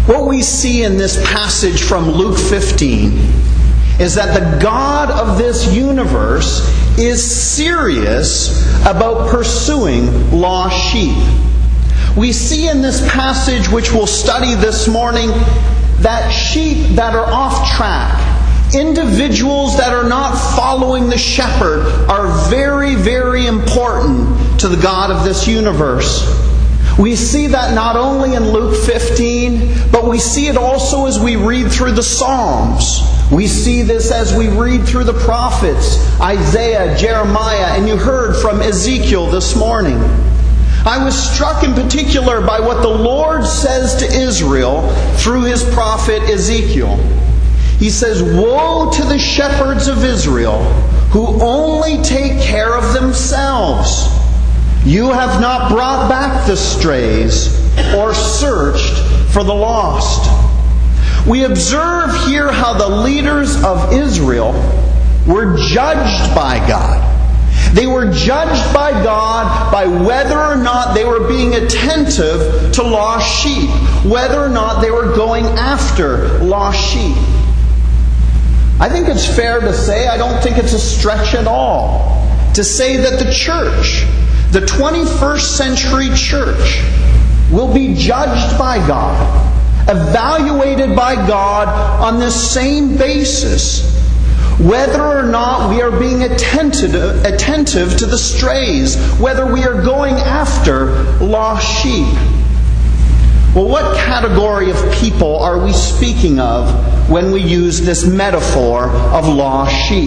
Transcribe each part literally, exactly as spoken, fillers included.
What we see in this passage from Luke fifteen is that the God of this universe is serious about pursuing lost sheep. We see in this passage, which we'll study this morning, that sheep that are off track, individuals that are not following the shepherd, are very, very important to the God of this universe. We see that not only in Luke fifteen, but we see it also as we read through the Psalms. We see this as we read through the prophets, Isaiah, Jeremiah, and you heard from Ezekiel this morning. I was struck in particular by what the Lord says to Israel through his prophet Ezekiel. He says, "Woe to the shepherds of Israel who only take care of themselves. You have not brought back the strays or searched for the lost." We observe here how the leaders of Israel were judged by God. They were judged by God by whether or not they were being attentive to lost sheep, whether or not they were going after lost sheep. I think it's fair to say, I don't think it's a stretch at all, to say that the church, the twenty-first century church, will be judged by God, evaluated by God on this same basis, whether or not we are being attentive, attentive to the strays, whether we are going after lost sheep. Well, what category of people are we speaking of when we use this metaphor of lost sheep?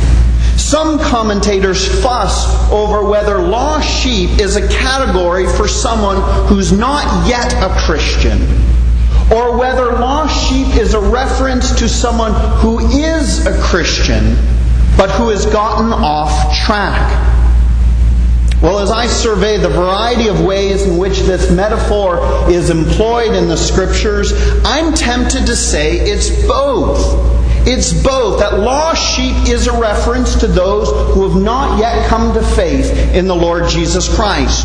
Some commentators fuss over whether lost sheep is a category for someone who's not yet a Christian, or whether lost sheep is a reference to someone who is a Christian, but who has gotten off track. Well, as I survey the variety of ways in which this metaphor is employed in the Scriptures, I'm tempted to say it's both. It's both. That lost sheep is a reference to those who have not yet come to faith in the Lord Jesus Christ.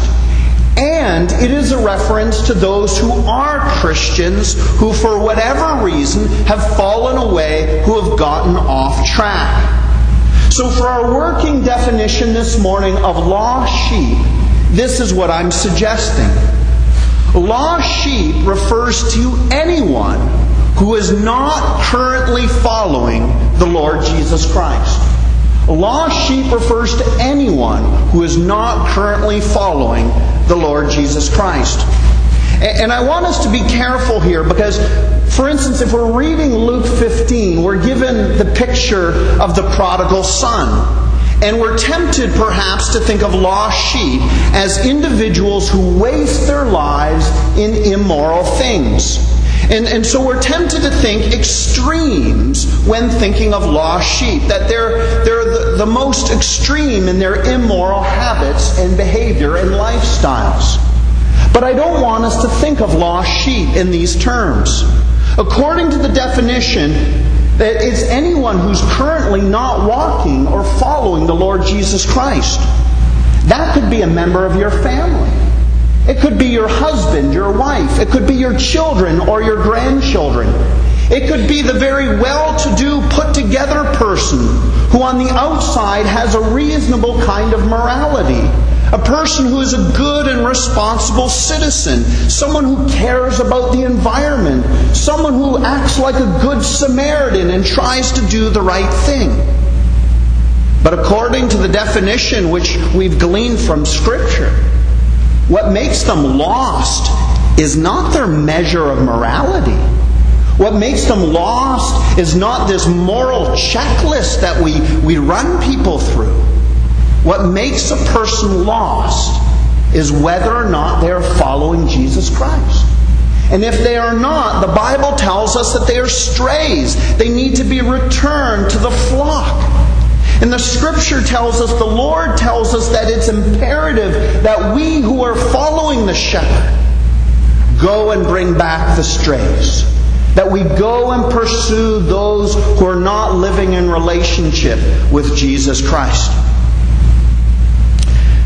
And it is a reference to those who are Christians, who for whatever reason have fallen away, who have gotten off track. So for our working definition this morning of lost sheep, this is what I'm suggesting. Lost sheep refers to anyone who is not currently following the Lord Jesus Christ. Lost sheep refers to anyone who is not currently following the Lord Jesus Christ. And I want us to be careful here because, for instance, if we're reading Luke fifteen, we're given the picture of the prodigal son. And we're tempted perhaps to think of lost sheep as individuals who waste their lives in immoral things. And, and so we're tempted to think extremes when thinking of lost sheep, that they're, they're the, the most extreme in their immoral habits and behavior and lifestyles. But I don't want us to think of lost sheep in these terms. According to the definition, it's anyone who's currently not walking or following the Lord Jesus Christ. That could be a member of your family. It could be your husband, your wife. It could be your children or your grandchildren. It could be the very well-to-do, put-together person who on the outside has a reasonable kind of morality. A person who is a good and responsible citizen. Someone who cares about the environment. Someone who acts like a good Samaritan and tries to do the right thing. But according to the definition which we've gleaned from Scripture, what makes them lost is not their measure of morality. What makes them lost is not this moral checklist that we, we run people through. What makes a person lost is whether or not they are following Jesus Christ. And if they are not, the Bible tells us that they are strays. They need to be returned to the flock. And the Scripture tells us, the Lord tells us that it's imperative that we who are following the shepherd go and bring back the strays. That we go and pursue those who are not living in relationship with Jesus Christ.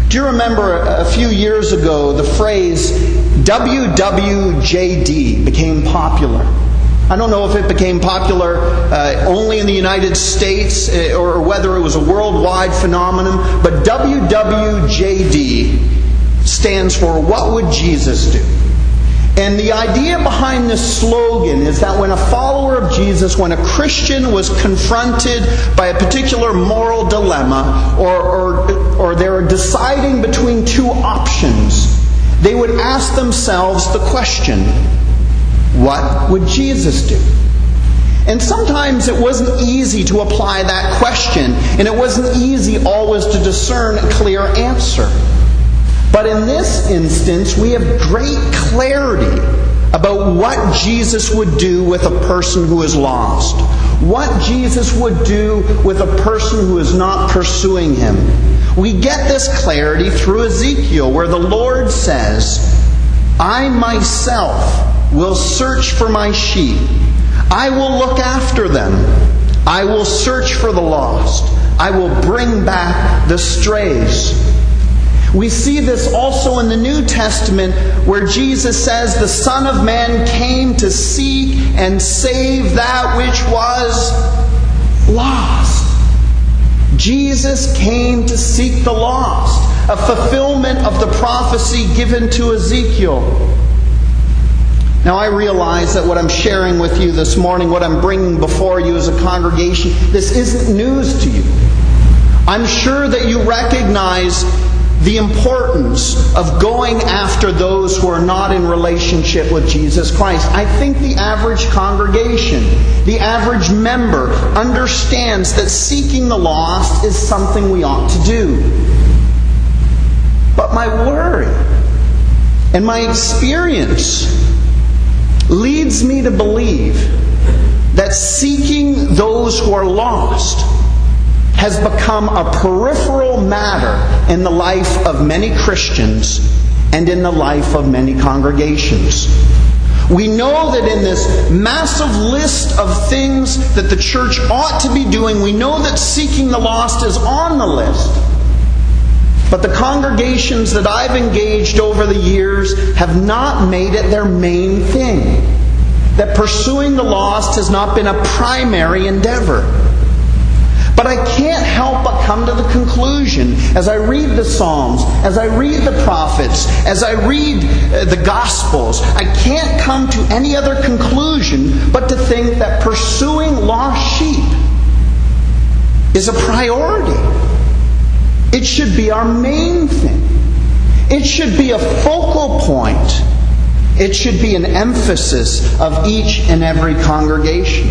Do you remember a few years ago the phrase W W J D became popular? I don't know if it became popular uh, only in the United States uh, or whether it was a worldwide phenomenon, but W W J D stands for What Would Jesus Do? And the idea behind this slogan is that when a follower of Jesus, when a Christian was confronted by a particular moral dilemma, or, or, or they were deciding between two options, they would ask themselves the question, what would Jesus do? And sometimes it wasn't easy to apply that question, and it wasn't easy always to discern a clear answer. But in this instance, we have great clarity about what Jesus would do with a person who is lost. What Jesus would do with a person who is not pursuing Him. We get this clarity through Ezekiel, where the Lord says, I myself will search for my sheep. I will look after them. I will search for the lost. I will bring back the strays. We see this also in the New Testament, where Jesus says the Son of Man came to seek and save that which was lost. Jesus came to seek the lost, a fulfillment of the prophecy given to Ezekiel. Now I realize that what I'm sharing with you this morning, what I'm bringing before you as a congregation, this isn't news to you. I'm sure that you recognize the importance of going after those who are not in relationship with Jesus Christ. I think the average congregation, the average member, understands that seeking the lost is something we ought to do. But my worry and my experience leads me to believe that seeking those who are lost has become a peripheral matter in the life of many Christians and in the life of many congregations. We know that in this massive list of things that the church ought to be doing, we know that seeking the lost is on the list. But the congregations that I've engaged over the years have not made it their main thing. That pursuing the lost has not been a primary endeavor. But I can't help but come to the conclusion, as I read the Psalms, as I read the prophets, as I read the Gospels, I can't come to any other conclusion but to think that pursuing lost sheep is a priority. It should be our main thing. It should be a focal point. It should be an emphasis of each and every congregation.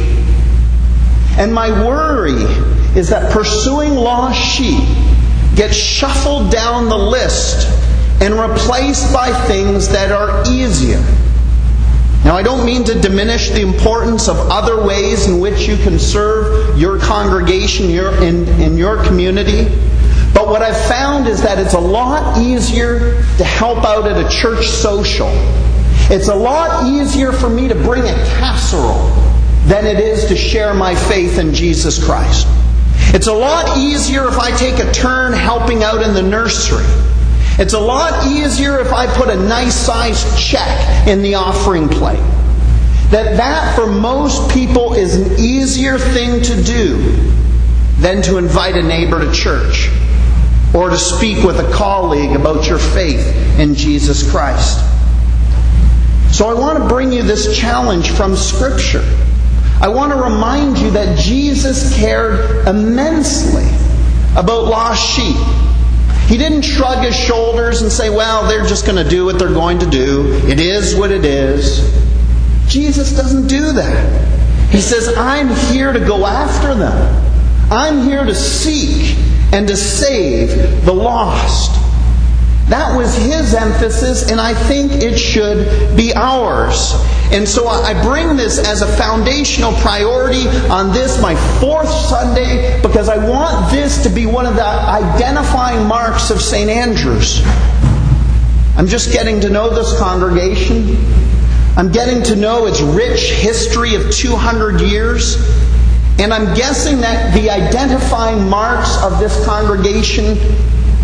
And my worry is that pursuing lost sheep gets shuffled down the list and replaced by things that are easier. Now, I don't mean to diminish the importance of other ways in which you can serve your congregation your, in, in your community. But what I've found is that it's a lot easier to help out at a church social. It's a lot easier for me to bring a casserole than it is to share my faith in Jesus Christ. It's a lot easier if I take a turn helping out in the nursery. It's a lot easier if I put a nice-sized check in the offering plate. That that for most people is an easier thing to do than to invite a neighbor to church or to speak with a colleague about your faith in Jesus Christ. So I want to bring you this challenge from Scripture. I want to remind you that Jesus cared immensely about lost sheep. He didn't shrug his shoulders and say, well, they're just going to do what they're going to do. It is what it is. Jesus doesn't do that. He says, I'm here to go after them. I'm here to seek and to save the lost. That was his emphasis, and I think it should be ours. And so I bring this as a foundational priority on this, my fourth Sunday, because I want this to be one of the identifying marks of Saint Andrew's. I'm just getting to know this congregation. I'm getting to know its rich history of two hundred years. And I'm guessing that the identifying marks of this congregation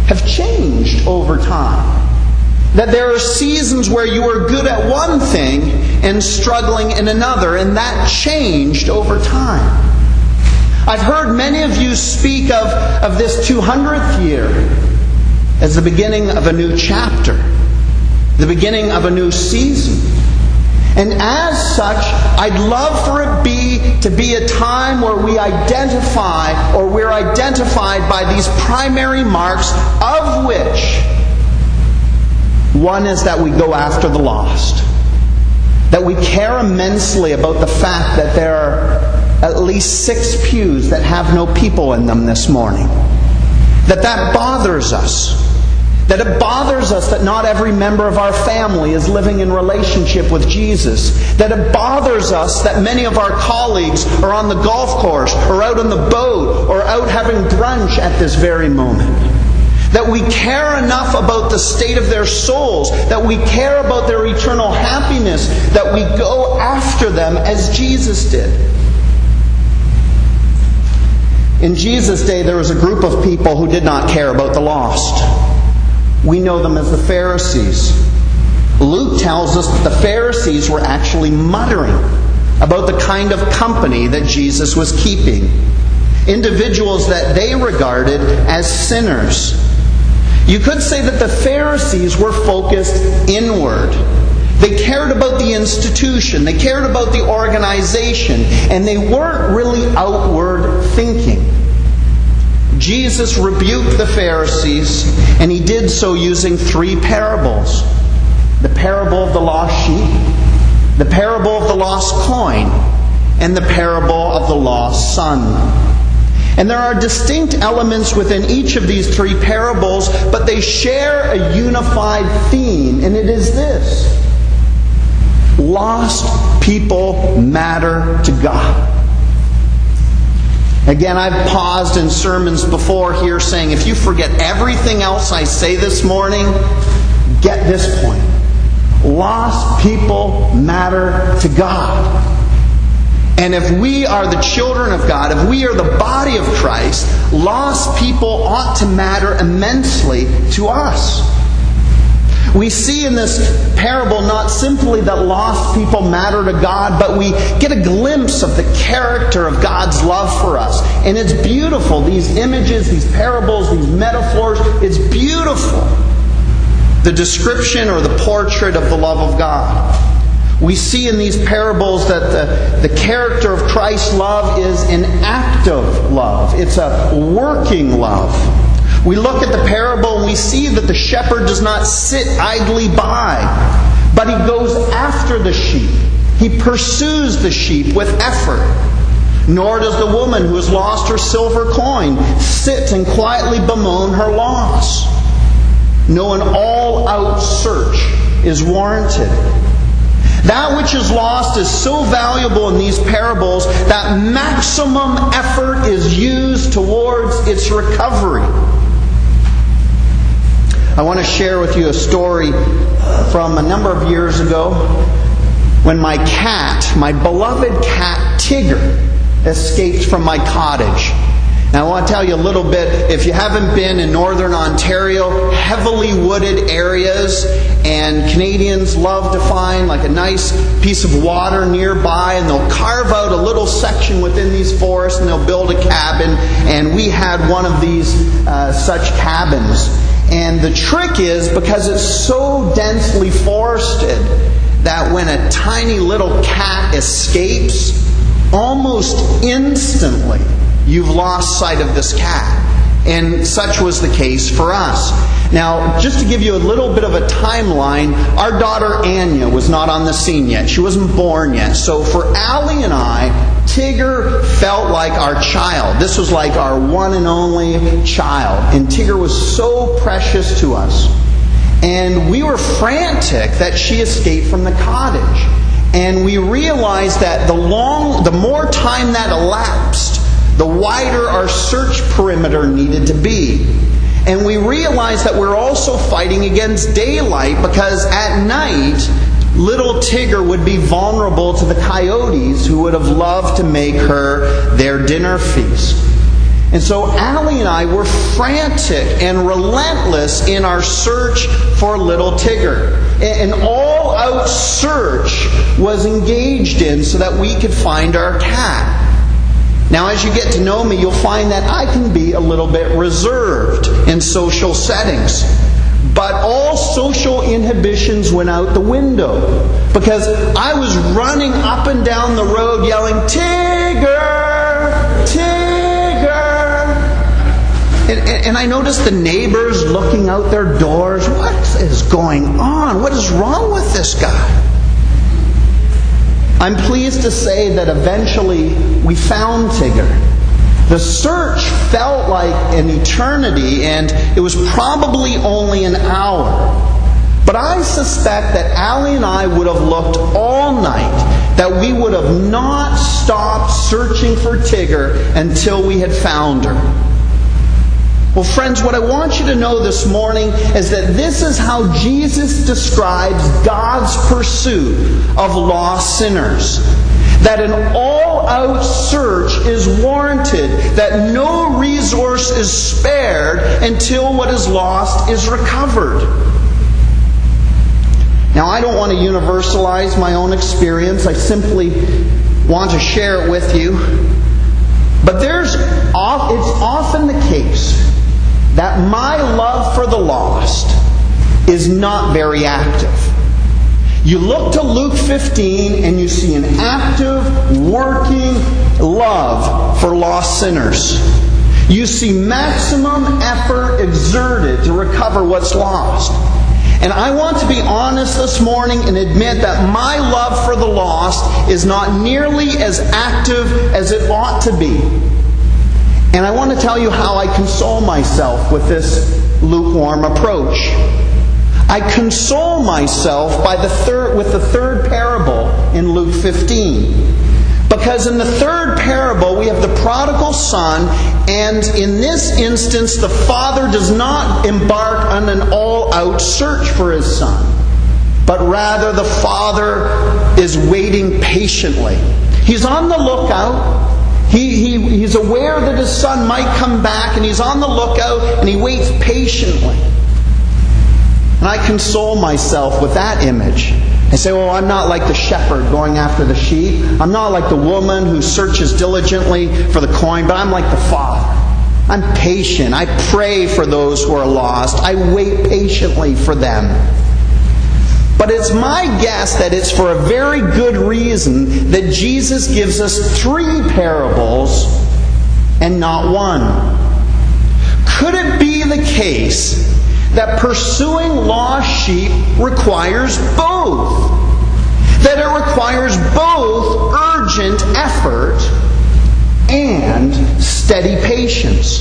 have changed over time. That there are seasons where you are good at one thing and struggling in another, and that changed over time. I've heard many of you speak of, of this two hundredth year as the beginning of a new chapter, the beginning of a new season. And as such, I'd love for it be to be a time where we identify, or we're identified by these primary marks, of which one is that we go after the lost. That we care immensely about the fact that there are at least six pews that have no people in them this morning. That that bothers us. That it bothers us that not every member of our family is living in relationship with Jesus. That it bothers us that many of our colleagues are on the golf course, or out on the boat, or out having brunch at this very moment. That we care enough about the state of their souls, that we care about their eternal happiness, that we go after them as Jesus did. In Jesus' day, there was a group of people who did not care about the lost. We know them as the Pharisees. Luke tells us that the Pharisees were actually muttering about the kind of company that Jesus was keeping. Individuals that they regarded as sinners. You could say that the Pharisees were focused inward. They cared about the institution. They cared about the organization. And they weren't really outward thinking. Jesus rebuked the Pharisees, and He did so using three parables. The parable of the lost sheep, the parable of the lost coin, and the parable of the lost son. And there are distinct elements within each of these three parables, but they share a unified theme, and it is this. Lost people matter to God. Again, I've paused in sermons before here saying, if you forget everything else I say this morning, get this point. Lost people matter to God. And if we are the children of God, if we are the body of Christ, lost people ought to matter immensely to us. We see in this parable not simply that lost people matter to God, but we get a glimpse of the character of God's love for us. And it's beautiful. These images, these parables, these metaphors, it's beautiful. The description or the portrait of the love of God. We see in these parables that the, the character of Christ's love is an active love. It's a working love. We look at the parable and we see that the shepherd does not sit idly by, but he goes after the sheep. He pursues the sheep with effort. Nor does the woman who has lost her silver coin sit and quietly bemoan her loss. No, an all-out search is warranted. That which is lost is so valuable in these parables that maximum effort is used towards its recovery. I want to share with you a story from a number of years ago when my cat, my beloved cat Tigger, escaped from my cottage. Now I want to tell you a little bit, if you haven't been in northern Ontario, heavily wooded areas, and Canadians love to find like a nice piece of water nearby, and they'll carve out a little section within these forests and they'll build a cabin, and we had one of these uh, such cabins. And the trick is, because it's so densely forested, that when a tiny little cat escapes, almost instantly you've lost sight of this cat. And such was the case for us. Now, just to give you a little bit of a timeline, our daughter Anya was not on the scene yet. She wasn't born yet. So for Allie and I, Tigger felt like our child. This was like our one and only child. And Tigger was so precious to us. And we were frantic that she escaped from the cottage. And we realized that the long, the more time that elapsed, the wider our search perimeter needed to be. And we realized that we're also fighting against daylight, because at night, little Tigger would be vulnerable to the coyotes who would have loved to make her their dinner feast. And so Allie and I were frantic and relentless in our search for little Tigger. An all-out search was engaged in so that we could find our cat. Now, as you get to know me, you'll find that I can be a little bit reserved in social settings. But all social inhibitions went out the window because I was running up and down the road yelling, "Tigger! Tigger!" And, and, and I noticed the neighbors looking out their doors. What is going on? What is wrong with this guy? I'm pleased to say that eventually we found Tigger. The search felt like an eternity, and it was probably only an hour. But I suspect that Allie and I would have looked all night, that we would have not stopped searching for Tigger until we had found her. Well, friends, what I want you to know this morning is that this is how Jesus describes God's pursuit of lost sinners. That an all-out search is warranted, that no resource is spared until what is lost is recovered. Now, I don't want to universalize my own experience. I simply want to share it with you. But there's, it's often the case that my love for the lost is not very active. You look to Luke fifteen and you see an active, working love for lost sinners. You see maximum effort exerted to recover what's lost. And I want to be honest this morning and admit that my love for the lost is not nearly as active as it ought to be. And I want to tell you how I console myself with this lukewarm approach. I console myself by the third, with the third parable in Luke fifteen. Because in the third parable we have the prodigal son, and in this instance the father does not embark on an all-out search for his son. But rather the father is waiting patiently. He's on the lookout. He, he, he's aware that his son might come back, and he's on the lookout, and he waits patiently. And I console myself with that image. I say, well, I'm not like the shepherd going after the sheep. I'm not like the woman who searches diligently for the coin, but I'm like the father. I'm patient. I pray for those who are lost. I wait patiently for them. But it's my guess that it's for a very good reason that Jesus gives us three parables and not one. Could it be the case that pursuing lost sheep requires both? That it requires both urgent effort and steady patience?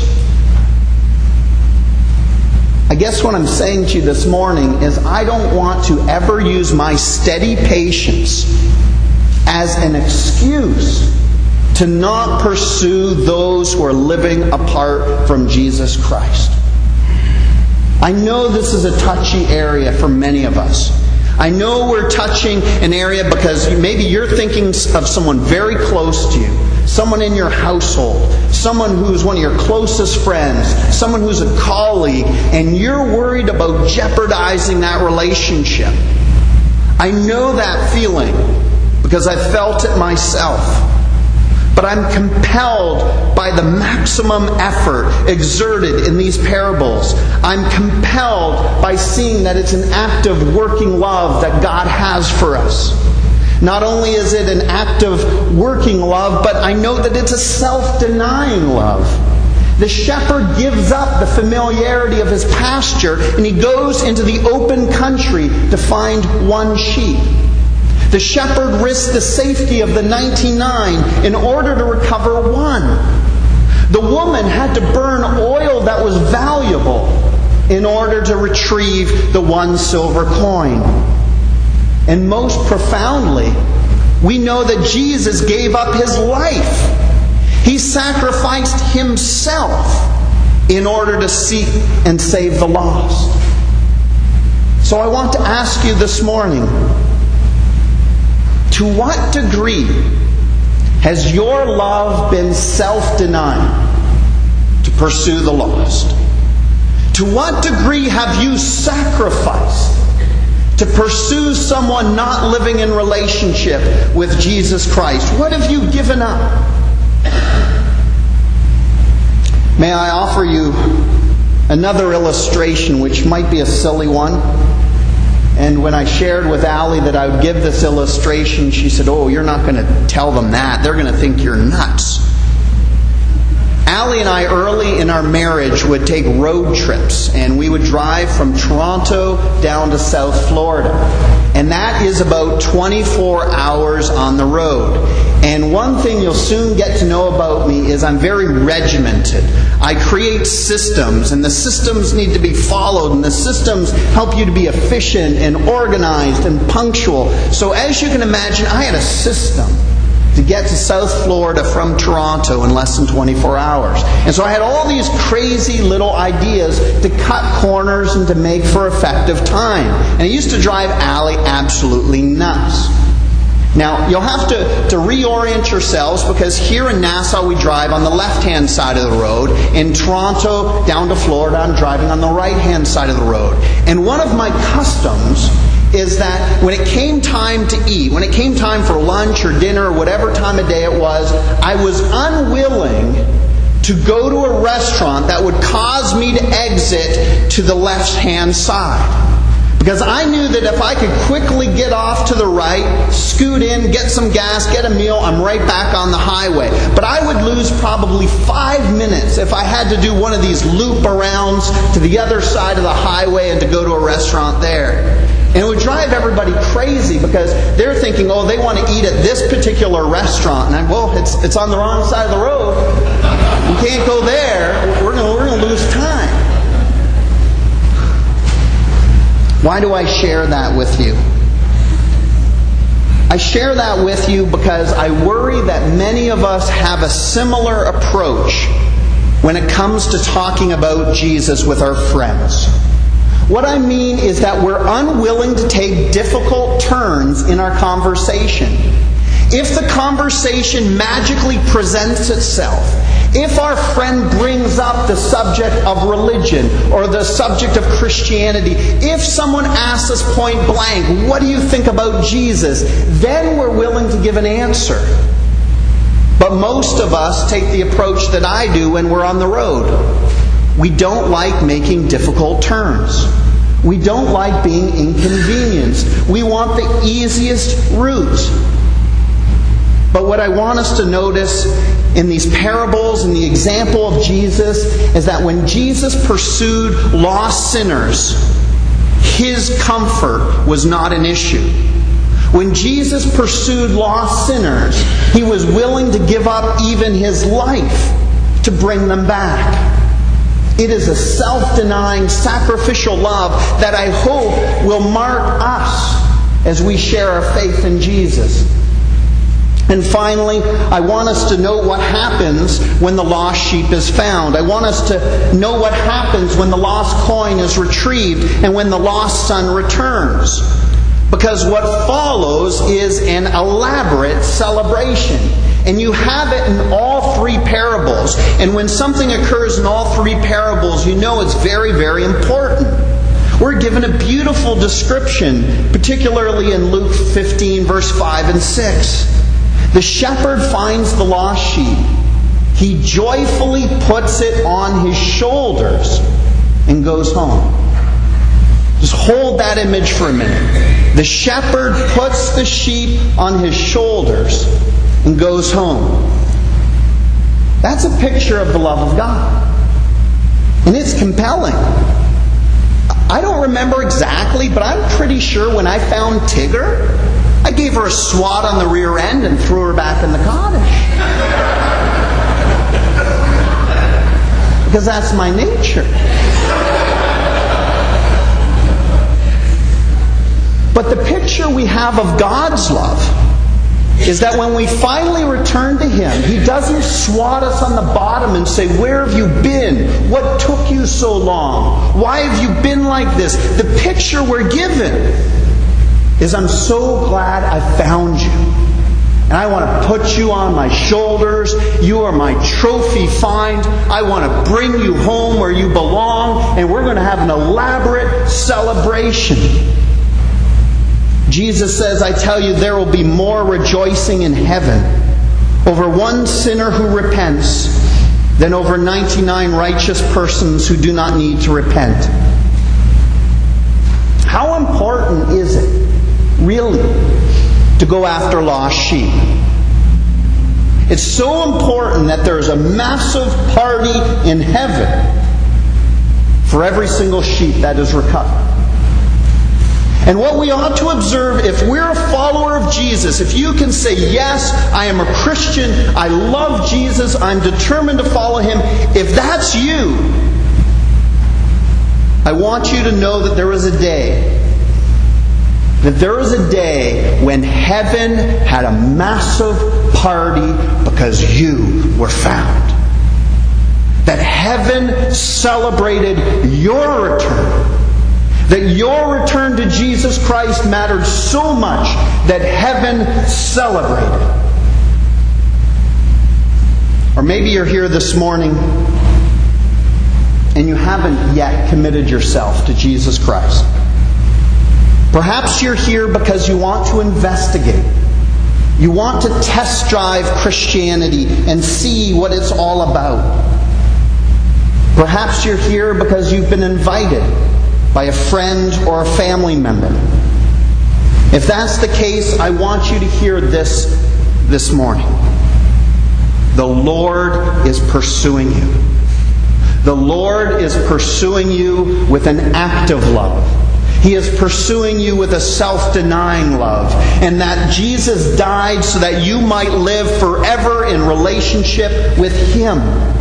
I guess what I'm saying to you this morning is I don't want to ever use my steady patience as an excuse to not pursue those who are living apart from Jesus Christ. I know this is a touchy area for many of us. I know we're touching an area because maybe you're thinking of someone very close to you. Someone in your household, someone who's one of your closest friends, someone who's a colleague, and you're worried about jeopardizing that relationship. I know that feeling because I felt it myself. But I'm compelled by the maximum effort exerted in these parables. I'm compelled by seeing that it's an active working love that God has for us. Not only is it an active working love, but I know that it's a self-denying love. The shepherd gives up the familiarity of his pasture and he goes into the open country to find one sheep. The shepherd risked the safety of the ninety-nine in order to recover one. The woman had to burn oil that was valuable in order to retrieve the one silver coin. And most profoundly, we know that Jesus gave up his life. He sacrificed himself in order to seek and save the lost. So I want to ask you this morning, to what degree has your love been self-denying? pursue the lost? To what degree have you sacrificed to pursue someone not living in relationship with Jesus Christ? What have you given up? May I offer you another illustration, which might be a silly one. And when I shared with Allie that I would give this illustration, she said, "Oh, you're not going to tell them that. They're going to think you're nuts." Allie and I, early in our marriage, would take road trips, and we would drive from Toronto down to South Florida. And that is about twenty-four hours on the road. And one thing you'll soon get to know about me is I'm very regimented. I create systems, and the systems need to be followed, and the systems help you to be efficient and organized and punctual. So as you can imagine, I had a system to get to South Florida from Toronto in less than twenty-four hours. And so I had all these crazy little ideas to cut corners and to make for effective time. And it used to drive Allie absolutely nuts. Now, you'll have to, to reorient yourselves, because here in Nassau we drive on the left-hand side of the road. In Toronto, down to Florida, I'm driving on the right-hand side of the road. And one of my customs is that when it came time to eat, when it came time for lunch or dinner or whatever time of day it was, I was unwilling to go to a restaurant that would cause me to exit to the left-hand side. Because I knew that if I could quickly get off to the right, scoot in, get some gas, get a meal, I'm right back on the highway. But I would lose probably five minutes if I had to do one of these loop-arounds to the other side of the highway and to go to a restaurant there. And it would drive everybody crazy, because they're thinking, oh, they want to eat at this particular restaurant. And I'm, well, it's it's on the wrong side of the road. We can't go there. We're going we're going to lose time. Why do I share that with you? I share that with you because I worry that many of us have a similar approach when it comes to talking about Jesus with our friends. What I mean is that we're unwilling to take difficult turns in our conversation. If the conversation magically presents itself, if our friend brings up the subject of religion or the subject of Christianity, if someone asks us point blank, what do you think about Jesus? Then we're willing to give an answer. But most of us take the approach that I do when we're on the road. We don't like making difficult turns. We don't like being inconvenienced. We want the easiest route. But what I want us to notice in these parables and the example of Jesus is that when Jesus pursued lost sinners, His comfort was not an issue. When Jesus pursued lost sinners, He was willing to give up even His life to bring them back. It is a self-denying, sacrificial love that I hope will mark us as we share our faith in Jesus. And finally, I want us to know what happens when the lost sheep is found. I want us to know what happens when the lost coin is retrieved and when the lost son returns. Because what follows is an elaborate celebration. And you have it in all three parables. And when something occurs in all three parables, you know it's very, very important. We're given a beautiful description, particularly in Luke fifteen, verse five and six. The shepherd finds the lost sheep. He joyfully puts it on his shoulders and goes home. Just hold that image for a minute. The shepherd puts the sheep on his shoulders and goes home. That's a picture of the love of God. And it's compelling. I don't remember exactly, but I'm pretty sure when I found Tigger, I gave her a swat on the rear end and threw her back in the cottage. Because that's my nature. But the picture we have of God's love is that when we finally return to Him, He doesn't swat us on the bottom and say, "Where have you been? What took you so long? Why have you been like this?" The picture we're given is, "I'm so glad I found you. And I want to put you on my shoulders. You are my trophy find. I want to bring you home where you belong, and we're going to have an elaborate celebration. Jesus says, I tell you, there will be more rejoicing in heaven over one sinner who repents than over ninety-nine righteous persons who do not need to repent. How important is it, really, to go after lost sheep? It's so important that there's a massive party in heaven for every single sheep that is recovered. And what we ought to observe, if we're a follower of Jesus, if you can say, yes, I am a Christian, I love Jesus, I'm determined to follow Him, if that's you, I want you to know that there is a day, that there is a day when heaven had a massive party because you were found. That heaven celebrated your return. That your return to Jesus Christ mattered so much that heaven celebrated. Or maybe you're here this morning and you haven't yet committed yourself to Jesus Christ. Perhaps you're here because you want to investigate. You want to test drive Christianity and see what it's all about. Perhaps you're here because you've been invited by a friend or a family member. If that's the case, I want you to hear this this morning. The Lord is pursuing you. The Lord is pursuing you with an active love. He is pursuing you with a self-denying love. And that Jesus died so that you might live forever in relationship with Him.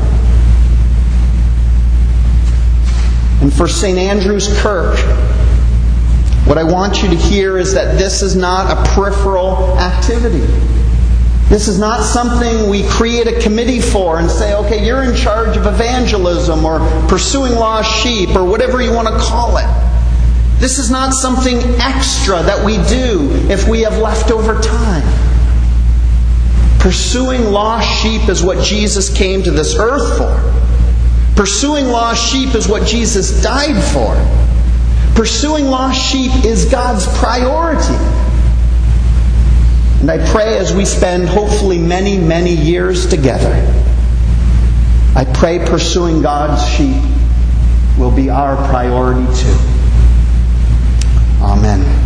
And for Saint Andrew's Kirk, what I want you to hear is that this is not a peripheral activity. This is not something we create a committee for and say, okay, you're in charge of evangelism or pursuing lost sheep or whatever you want to call it. This is not something extra that we do if we have leftover time. Pursuing lost sheep is what Jesus came to this earth for. Pursuing lost sheep is what Jesus died for. Pursuing lost sheep is God's priority. And I pray as we spend hopefully many, many years together, I pray pursuing God's sheep will be our priority too. Amen.